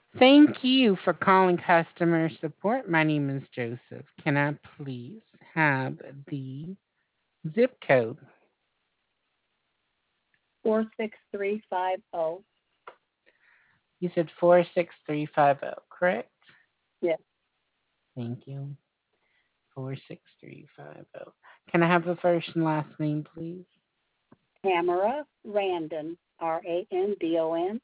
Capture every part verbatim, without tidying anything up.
Thank you for calling customer support. My name is Joseph. Can I please have the zip code? four six three five zero. You said four six three five zero, correct? Yes. Thank you. four six three five zero. Can I have the first and last name, please? Tamara Randon, R A N D O N.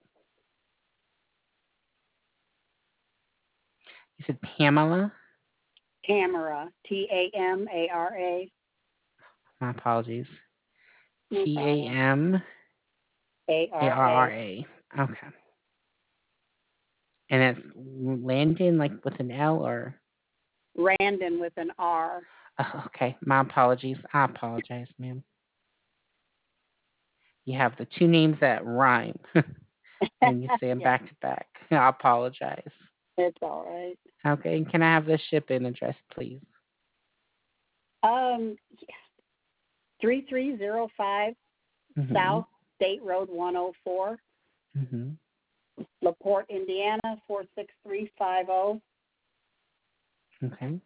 You said Pamela? Tamara, T A M A R A. My apologies. No T A problem. M A A R R R A. A. Okay. And it's Landon, like with an L or? Randon with an R. Oh, okay. My apologies. I apologize, ma'am. You have the two names that rhyme, and you say them Yeah, back to back. I apologize. it's all right. Okay. And can I have the shipping address, please? Um, three three zero five Mm-hmm. South State Road one oh four, Mm-hmm. LaPorte, Indiana four six three five zero. Okay.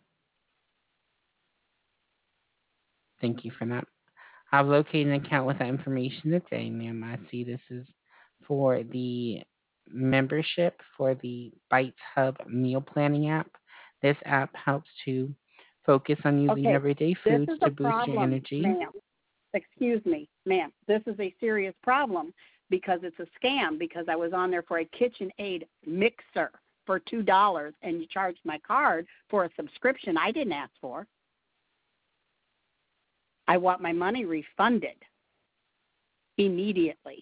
Thank you for that. I've located an account with that information today, ma'am. I see this is for the membership for the Bites Hub meal planning app. This app helps to focus on using Okay, everyday this foods is to a boost your problem, energy. ma'am. Excuse me, ma'am. This is a serious problem because it's a scam because I was on there for a KitchenAid mixer for two dollars and you charged my card for a subscription I didn't ask for. I want my money refunded immediately.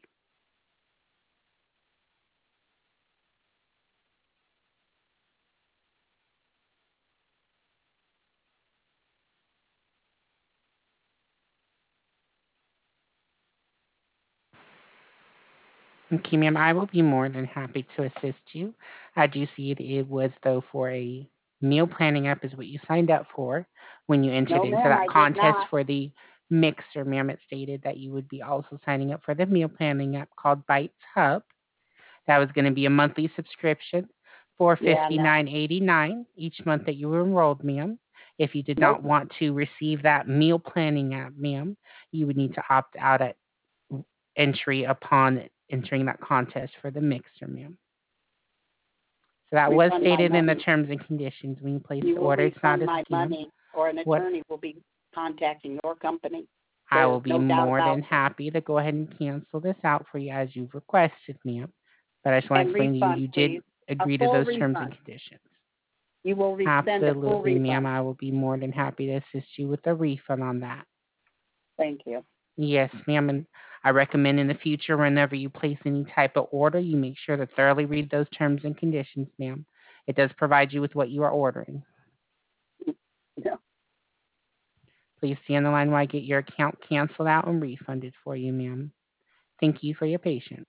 Okay, ma'am, I will be more than happy to assist you. I do see it, it was, though, for a meal planning app is what you signed up for when you entered No, into ma'am, that I did contest not. for the mixer, ma'am. It stated that you would be also signing up for the meal planning app called Bites Hub. That was going to be a monthly subscription for Yeah, no. fifty-nine eighty-nine each month that you were enrolled, ma'am. If you did Nope. not want to receive that meal planning app, ma'am, you would need to opt out at entry upon entering that contest for the mixer, ma'am. So that was Refund my stated in the money. terms and conditions when you place You the will order. It's not refund a my scam. money or an What attorney will be contacting your company. I There's will be no doubt more about than it. happy to go ahead and cancel this out for you as you've requested, ma'am. But I just want to And explain to you, refund, you did please. A agree to full those terms and refund. conditions. You will re- send a full Absolutely, ma'am. refund. I will be more than happy to assist you with a refund on that. Thank you. Yes, ma'am. And I recommend in the future, whenever you place any type of order, you make sure to thoroughly read those terms and conditions, ma'am. It does provide you with what you are ordering. Yeah. Please stay on the line while I get your account canceled out and refunded for you, ma'am. Thank you for your patience.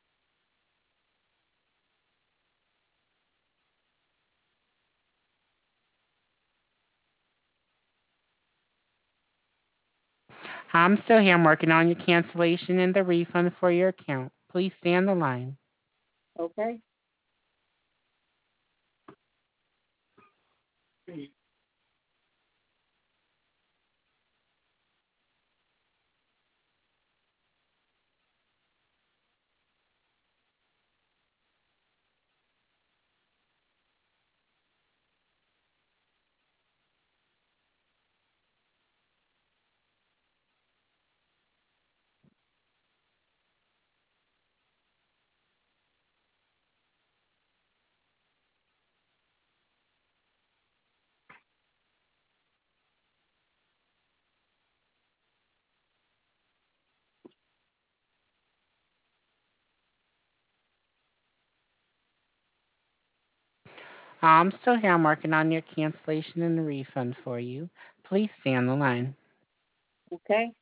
I'm still here. I'm working on your cancellation and the refund for your account. Please stay on the line. Okay. I'm still here. I'm working on your cancellation and the refund for you. Please stay on the line. Okay.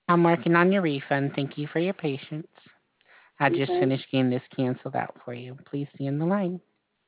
I'm working on your refund. Thank you for your patience. I just Okay. finished getting this canceled out for you. Please stay in the line.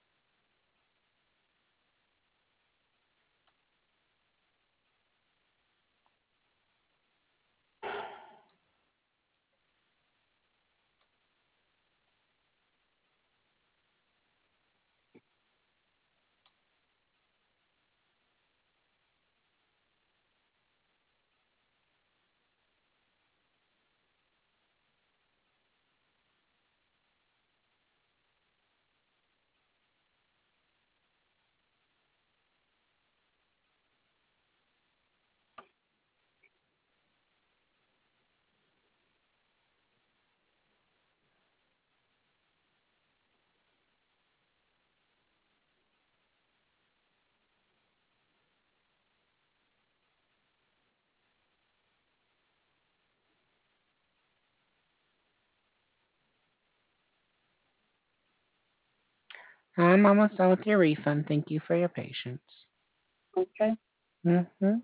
I'm almost done with your refund. Thank you for your patience. Okay. Mm-hmm.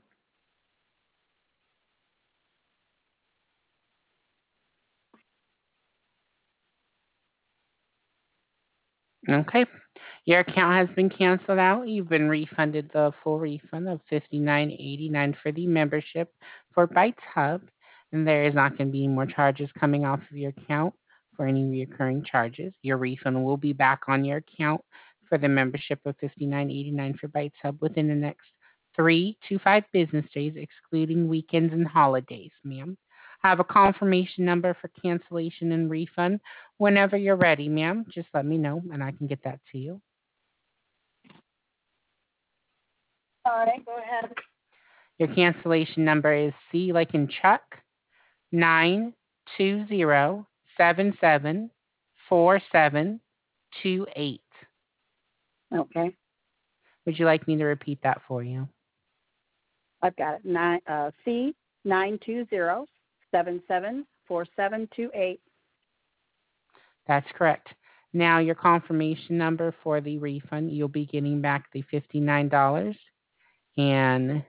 Okay. Your account has been canceled out. You've been refunded the full refund of fifty-nine eighty-nine for the membership for Bites Hub, and there is not going to be any more charges coming off of your account for any recurring charges. Your refund will be back on your account for the membership of fifty-nine eighty-nine for Bites Hub within the next three to five business days, excluding weekends and holidays, ma'am. I have a confirmation number for cancellation and refund. Whenever you're ready, ma'am, just let me know and I can get that to you. All right. Go ahead. Your cancellation number is C like in Chuck, nine two zero seven seven four seven two eight. Okay. Would you like me to repeat that for you? I've got it. Nine uh, C nine two zero seven seven four seven two eight. That's correct. Now your confirmation number for the refund, you'll be getting back the fifty-nine dollars and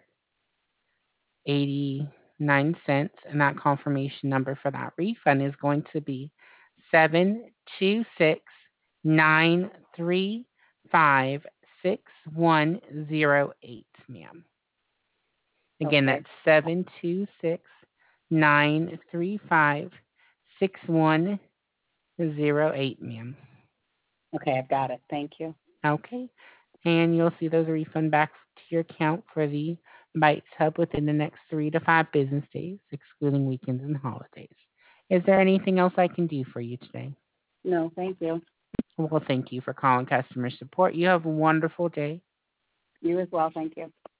eighty-nine cents, and that confirmation number for that refund is going to be seven two six nine three five six one zero eight, ma'am. Again, Okay. that's seven two six nine three five six one zero eight, ma'am. Okay, I've got it. Thank you. Okay. And you'll see those refund back to your account for the Bites Hub within the next three to five business days, excluding weekends and holidays. Is there anything else I can do for you today? No, thank you. Well, thank you for calling customer support. You have a wonderful day. You as well. Thank you.